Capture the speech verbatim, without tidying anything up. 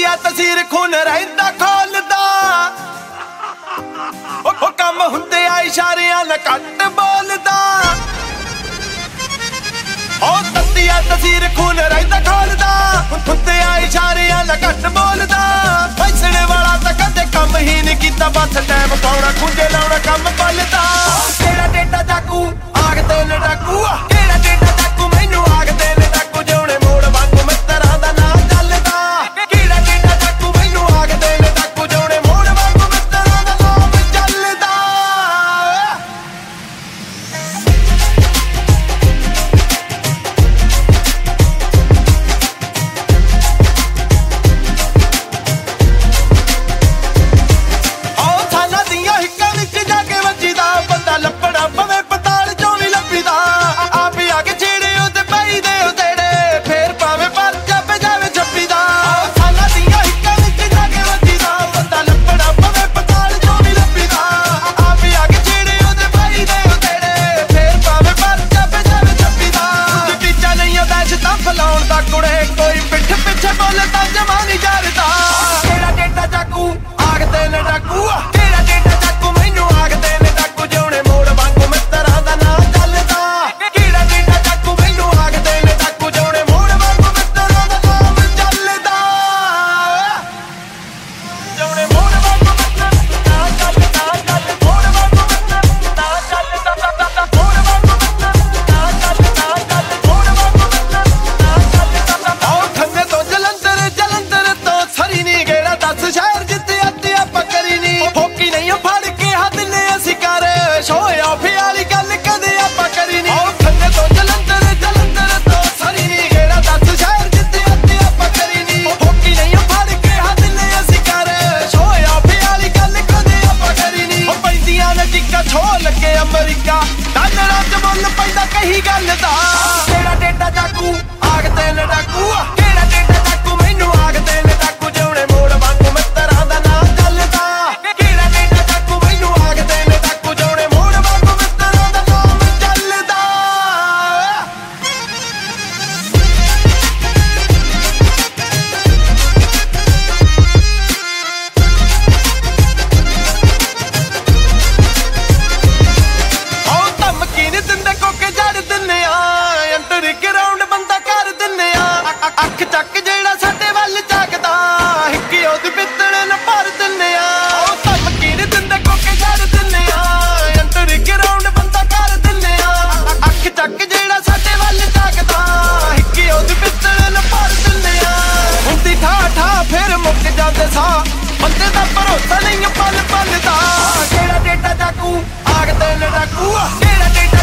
ਤੱਤੀਆ ਤਸੀਰ ਖੂਨ ਰਹਿੰਦਾ ਖੋਲਦਾ ਉਹ ਕੰਮ ਹੁੰਦੇ ਆ ਇਸ਼ਾਰਿਆਂ ਨਾਲ ਘੱਟ ਬੋਲਦਾ ਉਹ ਤੱਤੀਆ ਤਸੀਰ ਖੂਨ ਰਹਿੰਦਾ ਖੋਲਦਾ ਹੁੰਦੇ ਆ ਇਸ਼ਾਰਿਆਂ ਨਾਲ ਘੱਟ ਬੋਲਦਾ ਫੈਸਲੇ ਵਾਲਾ ਤਾਂ ਕਦੇ ਕੰਮ ਹੀ ਨਹੀਂ ਕੀਤਾ ਬਸ ਟਾਈਮ ਪਾਉਣਾ ਖੁੰਝੇ ਲਾਉਣਾ ਕੰਮ ਪਲਦਾ ਕਿਹੜਾ ਡੇਟਾ ਜਾਕੂ ਆਖਦੇ ਨੇ ਡਾਕੂ ਕਿਹੜਾ ਡੇਟਾ ਜਾਕੂ ਮੈਨੂੰ ਆਖਦੇ ਨੇ ਡਾਕੂ ਜਿਉਣੇ ਮੋੜ ਵਾਂਗੂ ਮਿੱਤਰਾਂ ਦਾ ਨਾਂ ਚੱਲਦਾ ਕਿਹੜਾ ਡੇਟਾ ਜਾਕੂ ਮੈਨੂੰ ਆਖਦੇ ਨੇ ਡਾਕੂ ਜਿਉਣੇ ਮੋੜ ਵਾਂਗੂ ਮਿੱਤਰਾਂ ਦਾ ਨਾਮ ਚੱਲਦਾ ਉਹ ਸਾਲਾਂ ਦੀਆਂ ਹਿੱਕਾਂ ਵਿੱਚ ਜਾ ਕੇ ਵੱਜੀਦਾ ਬੰਦਾ ਲੱਭਣਾ ਪਵੇ ਪਤਾਲ ਚੋਂ ਵੀ ਲੱਭੀਦਾ ਆਪ ਹੀ ਆ ਕੇ ਛੇੜੇ ਉਹਦੇ ਪਈ ਦੇ ਉਤੇੜੇ ਫੇਰ ਭਾਵੇਂ ਪਰ ਚੱਪ ਜਾਵੇ ਛੱਪੀਦਾ ਉਹ ਸਾਲਾਂ ਦੀਆਂ ਹਿੱਕਾਂ ਵਿੱਚ ਜਾ ਕੇ ਵੱਜੀਦਾ ਬੰਦਾ ਲੱਭਣਾ ਪਵੇ ਪਤਾਲ ਚੋਂ ਵੀ ਲੱਭੀਦਾ ਆਪ ਹੀ ਆ ਕੇ ਛੇੜੇ ਉਹਦੇ ਪਈ ਦੇ ਉਤੇੜੇ ਫੇਰ ਭਾਵੇਂ ਪਰ ਚੱਪ ਜਾਵੇ ਛੱਪੀਦਾ ਟੀਚਾ ਨਹੀਂ ਦਹਿਸ਼ ਤਾਂ ਫਲਾਉਣ ਦਾ ਕੁੜੇ ਕੋਈ ਪਿੱਠ ਪਿੱਛੇ ਬੋਲੇ ਤਾਂ ਜਮਾ ਨਹੀਂ ਜਰਦਾ ਕਿਹੜਾ ਡੇਟਾ ਜਾਕੂ ਆਖਦੇ ਨੇ ਡਾਕੂ ਕਿਹੜਾ ਡੇਟਾ ਜਾਕੂ ਮੈਨੂੰ ਆਖਦੇ ਨੇ ਡਾਕੂ ਜਿਉਣੇ ਮੋੜ ਵਾਂਗੂ ਮਿੱਤਰਾਂ ਦਾ ਨਾਂ ਚੱਲਦਾ ਕਿਹੜਾ ਡੇਟਾ ਜਾਕੂ ਮੈਨੂੰ ਆਖਦੇ ਨੇ ਡਾਕੂ ਜਿਉਣੇ ਮੋੜ ਵਾਂਗੂ ਮਿੱਤਰਾਂ ਦਾ ਨਾਮ ਚੱਲਦਾ ਜਿਉਣੇ ਮੋੜ ਵਾਂਗੂ ਮਿੱਤਰਾਂ ਦਾ ਨਾਂ ਚੱਲਦਾ ਚੱਲ ਮੋੜ ਵਾਂਗੂ ਮਿੱਤਰਾਂ ਦਾ ਨਾਂ ਚੱਲਦਾ ਮੋੜ ਵਾਂਗੂ ਮਿੱਤਰਾਂ ਦਾ ਨਾਂ ਚੱਲਦਾ ਚੱਲ ਮੋੜ ਵਾਂਗੂ ਮਿੱਤਰਾਂ ਦਾ ਨਾਂ ਚੱਲਦਾ ਉਹ ਖੰਨੇ ਤੋਂ ਜਲੰਧਰ ਜਲੰਧਰ ਤੋਂ ਸਰੀ ਨੀ ਗੇੜਾ ਦੱਸ ਸ਼ਹਿਰ ਜਿੱਤੇ ਅੱਤੇ ਆਪਾਂ ਕਰੀ ਨੀ ਫੋਕੀ ਨਹੀਂ ਫੜ ਕੇ ਹੱਥ ਨੇ ਅਸੀਂ ਕਰ ਸ਼ੋਇਆ ਫਿਆਲੀ ਗੱਲ ਕਦੇ ਆਪਾਂ ਕਰੀ ਨੀ ਉਹ ਖੰਨੇ ਤੋਂ ਜਲੰਧਰ ਜਲੰਧਰ ਤੋਂ ਸਰੀ ਨੀ ਗੇੜਾ ਦੱਸ ਸ਼ਹਿਰ ਜਿੱਤੇ ਅੱਤੇ ਆਪਾਂ ਕਰੀ ਨੀ ਫੋਕੀ ਨਹੀਂ ਫੜ ਕੇ ਹੱਥ ਨੇ ਅਸੀਂ ਕਰ ਸ਼ੋਇਆ ਫਿਆਲੀ ਗੱਲ ਕਦੇ ਆਪਾਂ ਕਰੀ ਨੀ ਉਹ ਪੈਂਦੀਆਂ ਨੇ ਟਿੱਕਾ ਛੋ ਲੱਗੇ ਅਮਰੀਕਾ ਡਾਲਰਾਂ ਚ ਮੁੱਲ ਪੈਂਦਾ ਕਹੀ ਗੱਲ ਦਾ ਕਿਹੜਾ ਡੇਟਾ ਜਾਕੂ ਆਖਦੇ ਨੇ ਡਾਕੂ ਕਿਹੜਾ ਡੇਟਾ ਜਾਕੂ ਮੈਨੂੰ ਆਖਦੇ ਨੇ ਡਾਕੂ ਜਿਉਣੇ ਮੋੜ ਵਾਂਗੂ ਮਿੱਤਰਾਂ ਦਾ ਨਾਂ ਚੱਲਦਾ ਕਿਹੜਾ ਡੇਟਾ ਜਾਕੂ ਮੈਨੂੰ ਆਖਦੇ ਨੇ ਡਾਕੂ ਜਿਉਣੇ ਮੋੜ ਵਾਂਗੂ ਮਿੱਤਰਾਂ ਦਾ ਨਾਮ ਚੱਲਦਾ ਉਹ ਧਮਕੀ ਨੀ ਦਿੰਦੇ ਕੋਕੇ ਜੜ ਦਿੰਨੇ ਆ ਅੰਦਰ ਗਰਾਊਂਡ ਬੰਦਾ ਕਰ ਦਿੰਨੇ ਆ ਅੱਖ ਚੱਕ ਜਿਹੜਾ ਸਾਡੇ ਵੱਲ ਝਾਕਦਾ ਹਿੱਕੀ ਉਹਦੀ ਪਿੱਤਲ ਨਾ ਭਰ ਦਿੰਨੇ ਆ ਉਹ ਧਮਕੀ ਨੀ ਦਿੰਦੇ ਕੋਕੇ ਜੜ ਦਿੰਨੇ ਆ ਅੰਦਰ ਗਰਾਊਂਡ ਬੰਦਾ ਕਰ ਦਿੰਨੇ ਆ ਅੱਖ ਚੱਕ ਜਿਹੜਾ ਸਾਡੇ ਵੱਲ ਝਾਕਦਾ ਹਿੱਕੀ ਉਹਦੀ ਪਿੱਤਲ ਨਾ ਭਰ ਦਿੰਨੇ ਆ ਹੁੰਦੀ ਠਾ ਠਾ ਫਿਰ ਮੁੱਕ ਜਾਂਦੇ ਸਾਹ ਬੰਦੇ ਦਾ ਭਰੋਸਾ ਨਹੀਂ ਪਲ ਪਲ ਦਾ ਕਿਹੜਾ ਡੇਟਾ ਜਾਕੂ ਆਖਦੇ ਨੇ ਡਾਕੂ ਕਿਹੜਾ ਡੇਟਾ